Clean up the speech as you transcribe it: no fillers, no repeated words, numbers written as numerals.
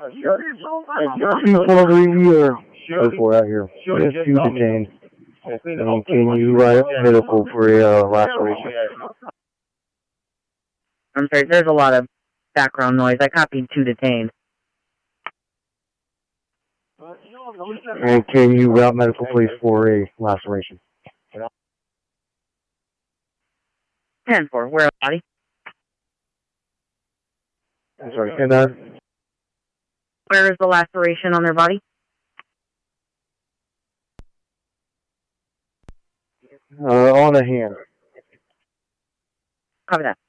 4 out here. We have 2 detained. And can you write medical for a laceration? I'm sorry, there's a lot of background noise. I copied 2 detained. And can you route medical please for a laceration? 10-4, where body? I'm sorry, and that? Where is the laceration on their body? On the hand. Copy that.